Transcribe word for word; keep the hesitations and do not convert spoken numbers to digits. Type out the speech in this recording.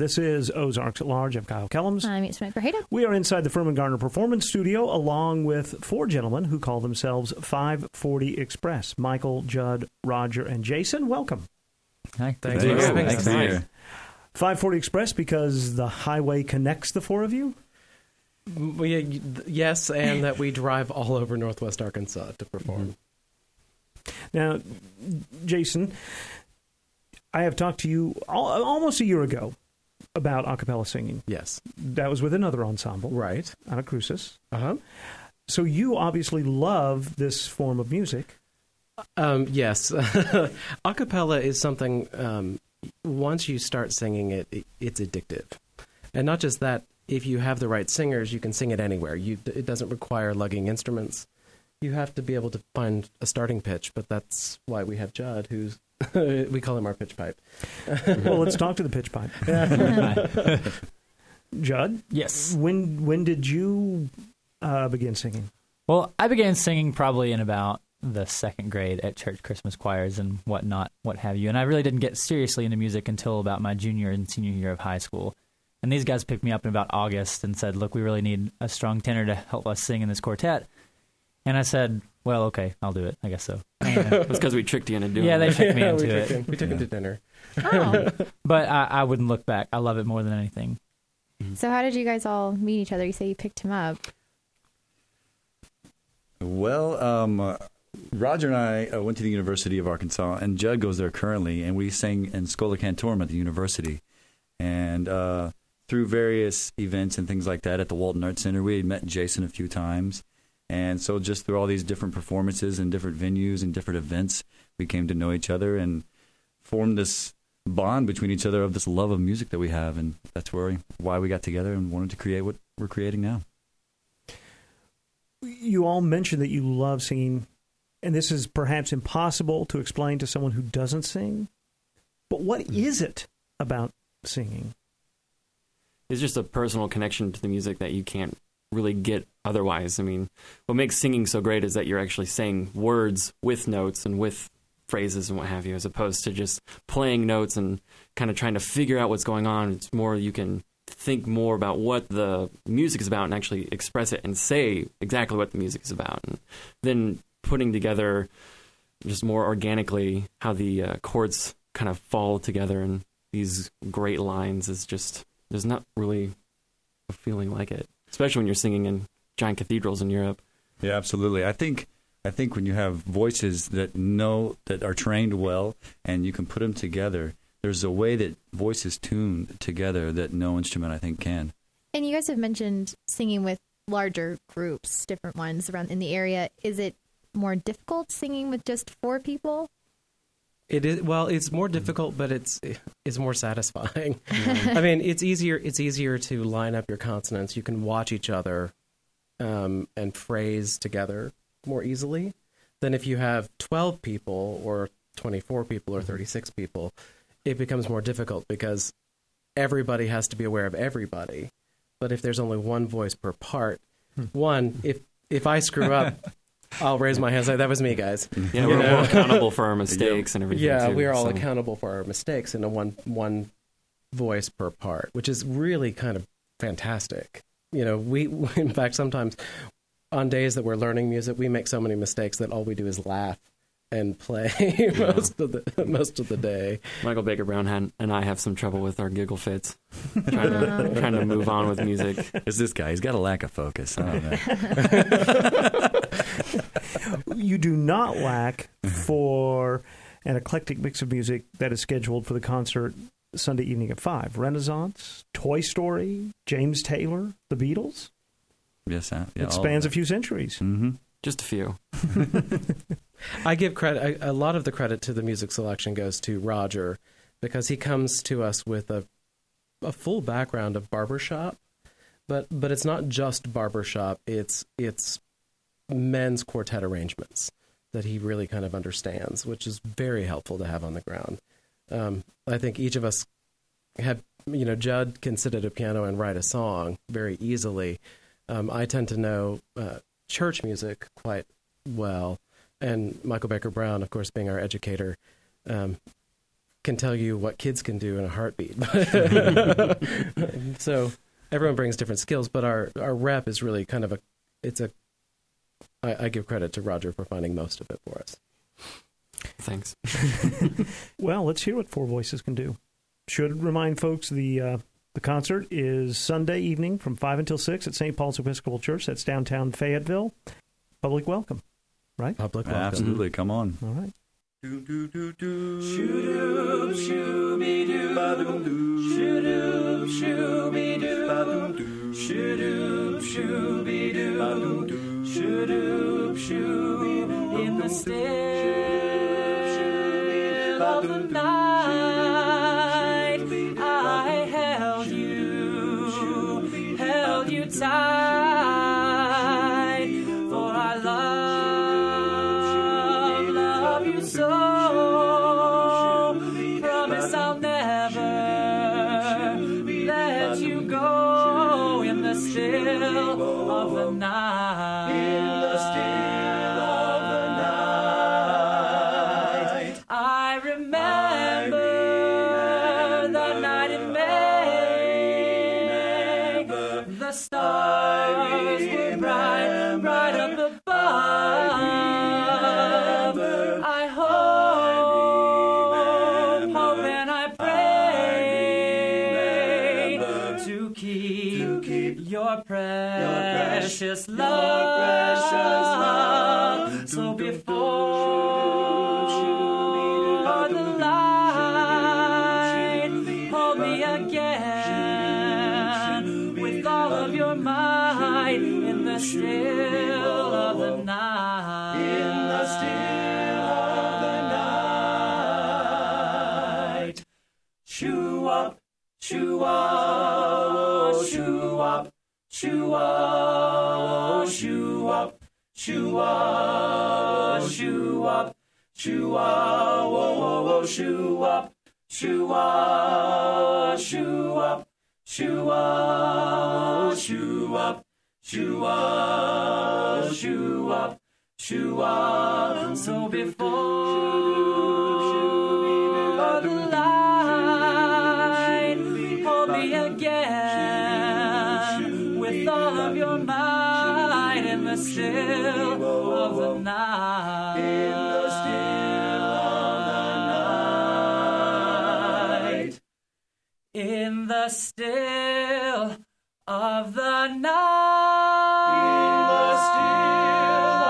This is Ozarks at Large. I'm Kyle Kellums. I'm Yasmin Grajeda. We are inside the Furman Garner Performance Studio along with four gentlemen who call themselves five forty Express. Michael, Judd, Roger, and Jason. Welcome. Hi. Thanks for having Thanks us. for here. five forty Express because the highway connects the four of you? We, yes, and that we drive all over Northwest Arkansas to perform. Now, Jason, I have talked to you al- almost a year ago about a cappella singing. Yes. That was with another ensemble. Right. Anacrusis. Uh-huh. So you obviously love this form of music. Um, yes. A cappella is something, um, once you start singing it, it, it's addictive. And not just that, if you have the right singers, you can sing it anywhere. You, it doesn't require lugging instruments. You have to be able to find a starting pitch, but that's why we have Judd, who's, we call him our pitch pipe. Well, let's talk to the pitch pipe. Judd? Yes. When when did you uh, begin singing? Well, I began singing probably in about the second grade at church Christmas choirs and whatnot, what have you. And I really didn't get seriously into music until about my junior and senior year of high school. And these guys picked me up in about August and said, look, we really need a strong tenor to help us sing in this quartet. And I said, well, okay, I'll do it. I guess so. And, It was because we tricked you into doing yeah, they it. tricked me Yeah, into we it. took him, we took him to dinner. Oh. But I, I wouldn't look back. I love it more than anything. So how did you guys all meet each other? You say you picked him up. Well, um, uh, Roger and I uh, went to the University of Arkansas, and Judd goes there currently, and we sang in Schola Cantorum at the university. And uh, through various events and things like that at the Walton Arts Center, we had met Jason a few times. And so just through all these different performances and different venues and different events, we came to know each other and formed this bond between each other of this love of music that we have. And that's where we, why we got together and wanted to create what we're creating now. You all mentioned that you love singing, and this is perhaps impossible to explain to someone who doesn't sing. But what is it about singing? It's just a personal connection to the music that you can't really get otherwise. I mean, what makes singing so great is that you're actually saying words with notes and with phrases and what have you, as opposed to just playing notes and kind of trying to figure out what's going on. It's more you can think more about what the music is about and actually express it and say exactly what the music is about. And then putting together just more organically how the uh, chords kind of fall together and these great lines is just, there's not really a feeling like it, especially when you're singing in giant cathedrals in Europe. Yeah, absolutely. I think I think when you have voices that know, that are trained well, and you can put them together, there's a way that voices tune together that no instrument, I think, can. And you guys have mentioned singing with larger groups, different ones around in the area. Is it more difficult singing with just four people? It is, well, it's more difficult, but it's it's more satisfying. I mean, it's easier it's easier to line up your consonants. You can watch each other um, and phrase together more easily than if you have twelve people or twenty-four people or thirty-six people. It becomes more difficult because everybody has to be aware of everybody. But if there's only one voice per part, one, if if I screw up, I'll raise my hand and say, that was me, guys. Yeah, You we're know? more accountable for our mistakes and everything. Yeah, too, we are all so. accountable for our mistakes in a one one voice per part, which is really kind of fantastic. You know, we in fact sometimes on days that we're learning music, we make so many mistakes that all we do is laugh and play Yeah. most of the most of the day. Michael Baker Brown had, and I have some trouble with our giggle fits, trying to trying to move on with music. It's this guy. He's got a lack of focus. I don't know. You do not lack for an eclectic mix of music that is scheduled for the concert Sunday evening at five. Renaissance, Toy Story, James Taylor, The Beatles. Yes, uh, yeah, It spans a few centuries. Mm-hmm. Just a few. I give credit. I, a lot of the credit to the music selection goes to Roger, because he comes to us with a a full background of barbershop, but but it's not just barbershop. It's it's men's quartet arrangements that he really kind of understands, which is very helpful to have on the ground. Um, I think each of us have, you know, Judd can sit at a piano and write a song very easily. Um, I tend to know uh, church music quite well. And Michael Baker Brown, of course, being our educator, um, can tell you what kids can do in a heartbeat. So everyone brings different skills, but our, our rep is really kind of a, it's a, I, I give credit to Roger for finding most of it for us. Thanks. Well, let's hear what Four Voices can do. Should remind folks the uh, the concert is Sunday evening from five until six at Saint Paul's Episcopal Church. That's downtown Fayetteville. Public welcome, right? Public welcome. Absolutely. Come on. All right. Do do do do. Shoo-doo, shoo-be-doo. Ba-doo-doo. Shoo-doo, shoo-be-doo. Ba-doo-doo. Shoo-doo, shoo-be-doo. Ba-doo-doo. Shoo-doo, shoo-be-doo. In the still of the night, I held you, held you tight, for I love, love you so. Promise I'll never let you go in the still of the night. In the still of the night, I remember the night in May. The stars were bright, bright up above. I hope, hope and I pray to keep your precious love. So before the light, hold me again with all of your might in the still of the night. In the still of the night. Shoo up, shoo up, shoo up, shoo up, shoo up, shoo up, shoo up, shoo up, whoa, whoa, whoa, shoo up, shoo up, shoo up, shoo up, shoo up, shoo up, shoo up, shoo up. So before the light, hold me again with all of your might in the still of the night. In the still of the night. In the still of the night. In the still